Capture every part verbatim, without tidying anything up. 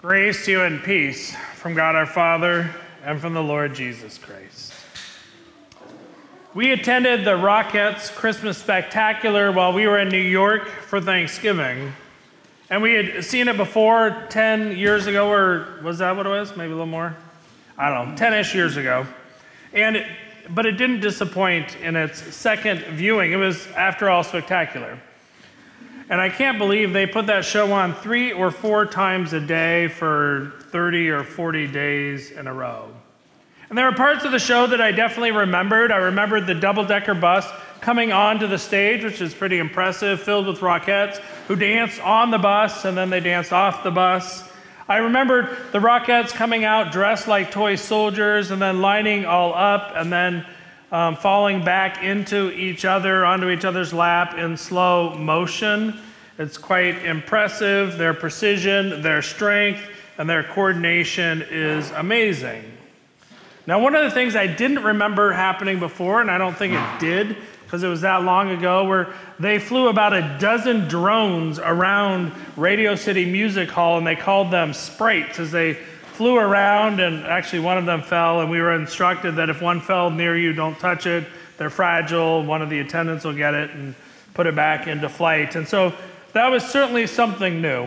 Grace to you and peace from God our Father and from the Lord Jesus Christ. We attended the Rockettes Christmas Spectacular while we were in New York for Thanksgiving. And we had seen it before ten years ago, or was that what it was? Maybe a little more? I don't know, ten-ish years ago. And it, but it didn't disappoint in its second viewing. It was, after all, spectacular. And I can't believe they put that show on three or four times a day for thirty or forty days in a row. And there were parts of the show that I definitely remembered. I remembered the double-decker bus coming onto the stage, which is pretty impressive, filled with Rockettes, who danced on the bus and then they danced off the bus. I remembered the Rockettes coming out dressed like toy soldiers and then lining all up and then Um, falling back into each other, onto each other's lap in slow motion. It's quite impressive. Their precision, their strength, and their coordination is amazing. Now, one of the things I didn't remember happening before, and I don't think it did, because it was that long ago, where they flew about a dozen drones around Radio City Music Hall, and they called them sprites as they flew around, and actually one of them fell, and we were instructed that if one fell near you, don't touch it. They're fragile. One of the attendants will get it and put it back into flight. And so that was certainly something new.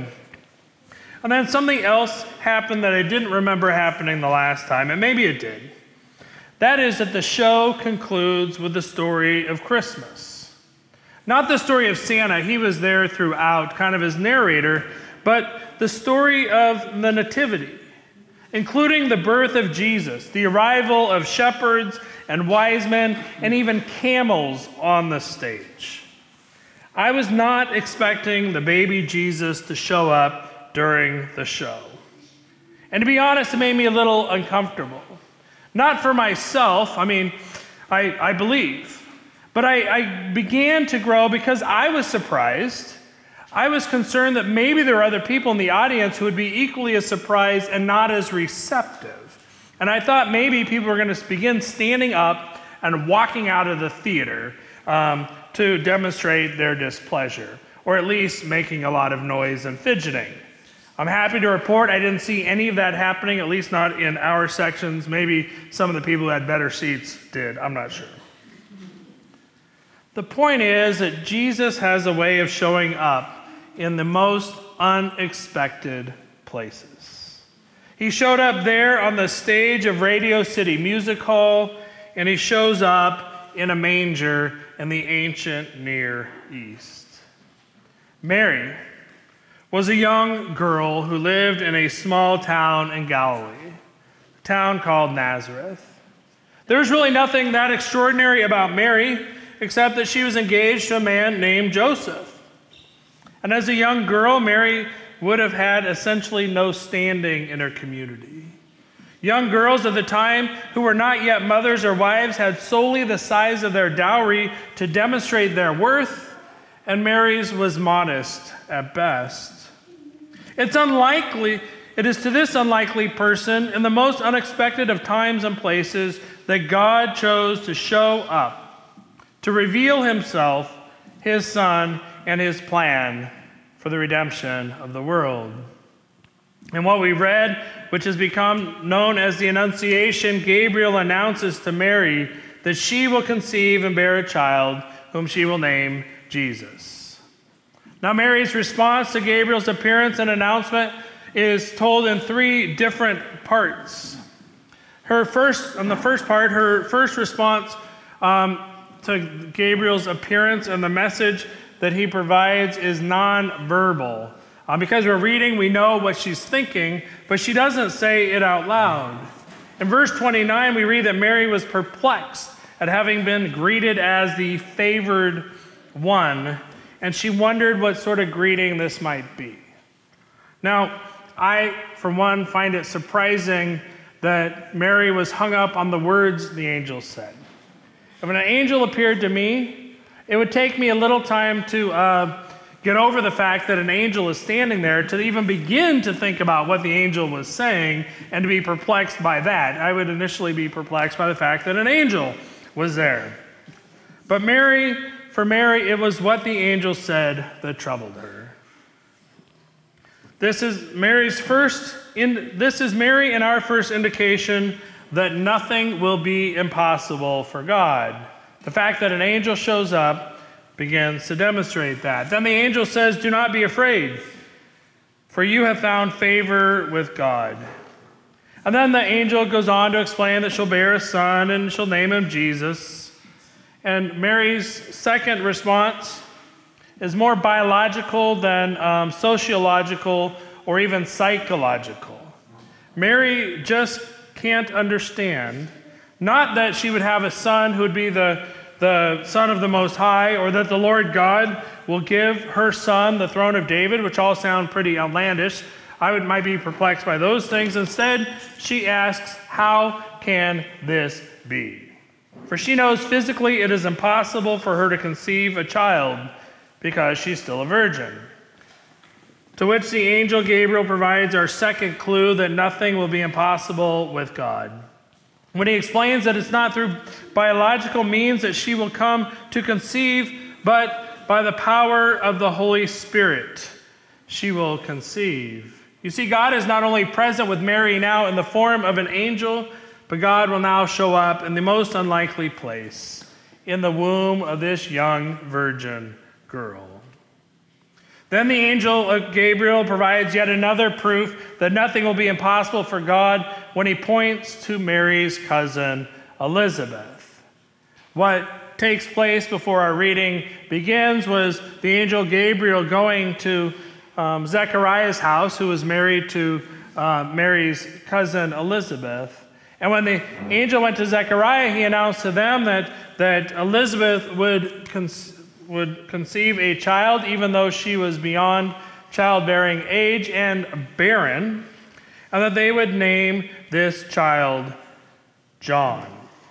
And then something else happened that I didn't remember happening the last time, and maybe it did. That is that the show concludes with the story of Christmas. Not the story of Santa. He was there throughout, kind of as narrator, but the story of the Nativity, including the birth of Jesus, the arrival of shepherds and wise men, and even camels on the stage. I was not expecting the baby Jesus to show up during the show. And to be honest, it made me a little uncomfortable. Not for myself, I mean, I, I believe, but I, I began to grow because I was surprised. I was concerned that maybe there were other people in the audience who would be equally as surprised and not as receptive. And I thought maybe people were going to begin standing up and walking out of the theater um, to demonstrate their displeasure, or at least making a lot of noise and fidgeting. I'm happy to report I didn't see any of that happening, at least not in our sections. Maybe some of the people who had better seats did. I'm not sure. The point is that Jesus has a way of showing up in the most unexpected places. He showed up there on the stage of Radio City Music Hall, and he shows up in a manger in the ancient Near East. Mary was a young girl who lived in a small town in Galilee, a town called Nazareth. There was really nothing that extraordinary about Mary, except that she was engaged to a man named Joseph. And as a young girl, Mary would have had essentially no standing in her community. Young girls of the time who were not yet mothers or wives had solely the size of their dowry to demonstrate their worth, and Mary's was modest at best. It's unlikely, it is to this unlikely person in the most unexpected of times and places that God chose to show up, to reveal himself, his son, and his plan for the redemption of the world. And what we read, which has become known as the Annunciation, Gabriel announces to Mary that she will conceive and bear a child whom she will name Jesus. Now, Mary's response to Gabriel's appearance and announcement is told in three different parts. Her first, on the first part, her first response um, to Gabriel's appearance and the message that he provides is nonverbal. Uh, because we're reading, we know what she's thinking, but she doesn't say it out loud. In verse twenty-nine, we read that Mary was perplexed at having been greeted as the favored one, and she wondered what sort of greeting this might be. Now, I, for one, find it surprising that Mary was hung up on the words the angel said. If an angel appeared to me, it would take me a little time to uh, get over the fact that an angel is standing there, to even begin to think about what the angel was saying, and to be perplexed by that. I would initially be perplexed by the fact that an angel was there. But Mary, for Mary, it was what the angel said that troubled her. This is Mary's first, in, this is Mary and our first indication that nothing will be impossible for God. The fact that an angel shows up begins to demonstrate that. Then the angel says, "Do not be afraid, for you have found favor with God." And then the angel goes on to explain that she'll bear a son and she'll name him Jesus. And Mary's second response is more biological than um, sociological or even psychological. Mary just can't understand, not that she would have a son who would be the, the son of the Most High, or that the Lord God will give her son the throne of David, which all sound pretty outlandish. I would, might be perplexed by those things. Instead, she asks, how can this be? For she knows physically it is impossible for her to conceive a child because she's still a virgin. To which the angel Gabriel provides our second clue that nothing will be impossible with God. When he explains that it's not through biological means that she will come to conceive, but by the power of the Holy Spirit, she will conceive. You see, God is not only present with Mary now in the form of an angel, but God will now show up in the most unlikely place, in the womb of this young virgin girl. Then the angel Gabriel provides yet another proof that nothing will be impossible for God when he points to Mary's cousin Elizabeth. What takes place before our reading begins was the angel Gabriel going to um, Zechariah's house, who was married to uh, Mary's cousin Elizabeth. And when the angel went to Zechariah, he announced to them that, that Elizabeth would conceive would conceive a child even though she was beyond childbearing age and barren, and that they would name this child John.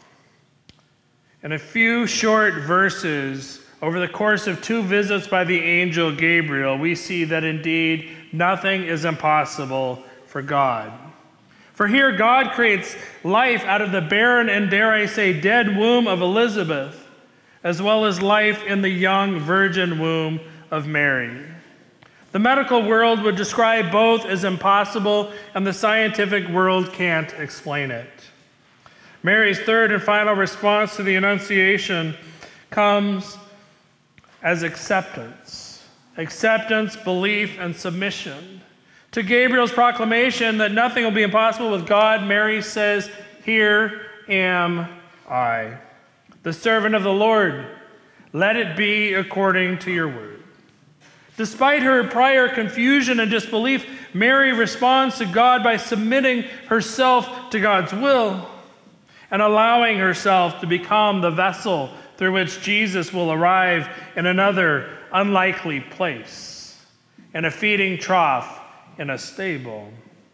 In a few short verses, over the course of two visits by the angel Gabriel, we see that indeed nothing is impossible for God. For here God creates life out of the barren and, dare I say, dead womb of Elizabeth, as well as life in the young virgin womb of Mary. The medical world would describe both as impossible, and the scientific world can't explain it. Mary's third and final response to the Annunciation comes as acceptance. Acceptance, belief, and submission. To Gabriel's proclamation that nothing will be impossible with God, Mary says, "Here am I, the servant of the Lord. Let it be according to your word." Despite her prior confusion and disbelief, Mary responds to God by submitting herself to God's will and allowing herself to become the vessel through which Jesus will arrive in another unlikely place, in a feeding trough in a stable.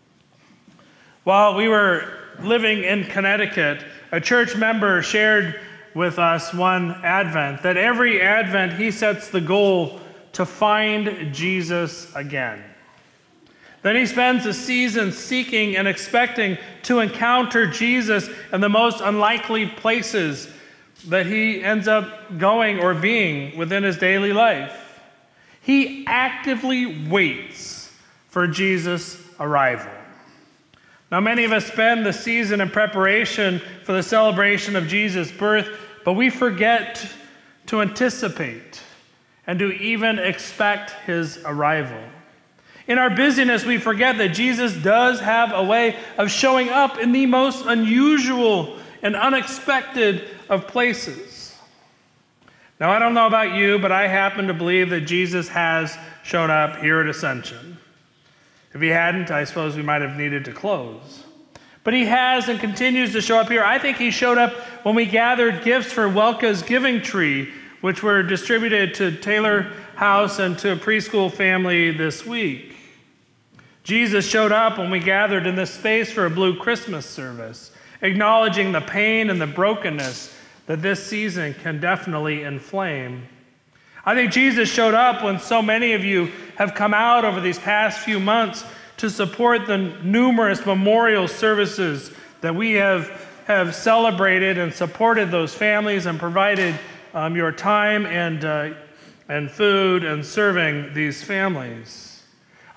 While we were living in Connecticut, a church member shared with us one Advent that every Advent he sets the goal to find Jesus again. Then he spends a season seeking and expecting to encounter Jesus in the most unlikely places that he ends up going or being within his daily life. He actively waits for Jesus' arrival. Now, many of us spend the season in preparation for the celebration of Jesus' birth, but we forget to anticipate and to even expect his arrival. In our busyness, we forget that Jesus does have a way of showing up in the most unusual and unexpected of places. Now, I don't know about you, but I happen to believe that Jesus has shown up here at Ascension. If he hadn't, I suppose we might have needed to close. But he has and continues to show up here. I think he showed up when we gathered gifts for Welka's Giving Tree, which were distributed to Taylor House and to a preschool family this week. Jesus showed up when we gathered in this space for a Blue Christmas service, acknowledging the pain and the brokenness that this season can definitely inflame. I think Jesus showed up when so many of you have come out over these past few months to support the numerous memorial services that we have, have celebrated and supported those families and provided um, your time and, uh, and food and serving these families.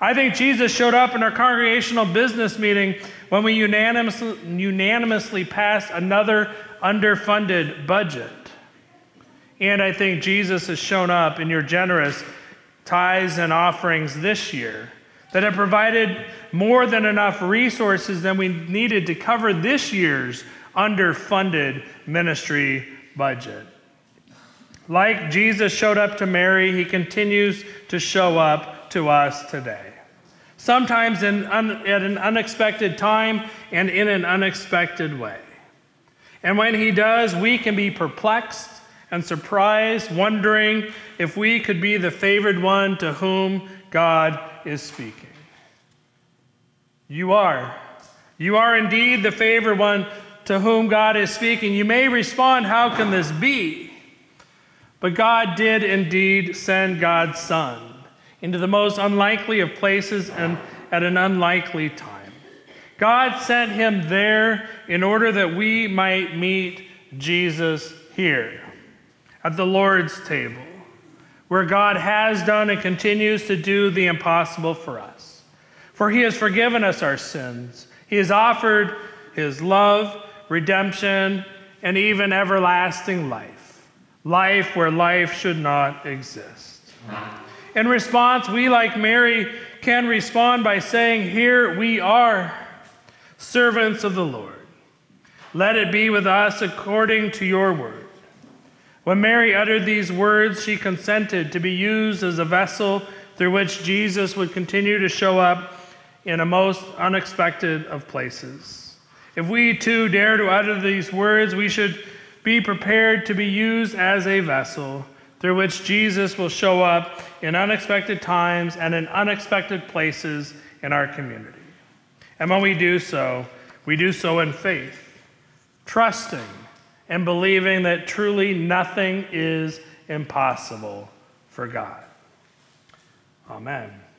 I think Jesus showed up in our congregational business meeting when we unanimously, unanimously passed another underfunded budget. And I think Jesus has shown up in your generous tithes and offerings this year, that have provided more than enough resources than we needed to cover this year's underfunded ministry budget. Like Jesus showed up to Mary, he continues to show up to us today. Sometimes in un, at an unexpected time and in an unexpected way. And when he does, we can be perplexed and surprised, wondering if we could be the favored one to whom God is speaking. You are. You are indeed the favored one to whom God is speaking. You may respond, how can this be? But God did indeed send God's Son into the most unlikely of places and at an unlikely time. God sent him there in order that we might meet Jesus here at the Lord's table, where God has done and continues to do the impossible for us. For he has forgiven us our sins. He has offered his love, redemption, and even everlasting life. Life where life should not exist. In response, we, like Mary, can respond by saying, here we are, servants of the Lord. Let it be with us according to your word. When Mary uttered these words, she consented to be used as a vessel through which Jesus would continue to show up in a most unexpected of places. If we too dare to utter these words, we should be prepared to be used as a vessel through which Jesus will show up in unexpected times and in unexpected places in our community. And when we do so, we do so in faith, trusting and believing that truly nothing is impossible for God. Amen.